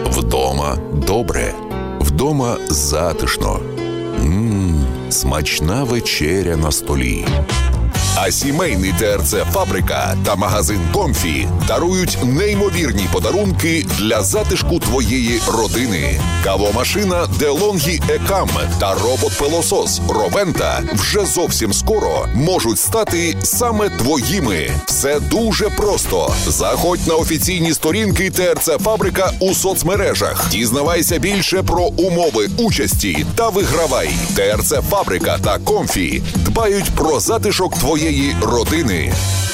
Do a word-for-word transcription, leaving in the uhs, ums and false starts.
Вдома добре. Вдома затишно. Ммм, смачна вечеря на столі. А сімейний ТРЦ «Фабрика» та магазин «Комфі» дарують неймовірні подарунки для затишку твоєї родини. Кавомашина DeLonghi Ecam та робот-пилосос Ровента вже зовсім скоро можуть стати саме твоїми. Все дуже просто. Заходь на офіційні сторінки ТРЦ «Фабрика» у соцмережах. Дізнавайся більше про умови участі та вигравай. ТРЦ «Фабрика» та «Комфі» дбають про затишок твоєї родини.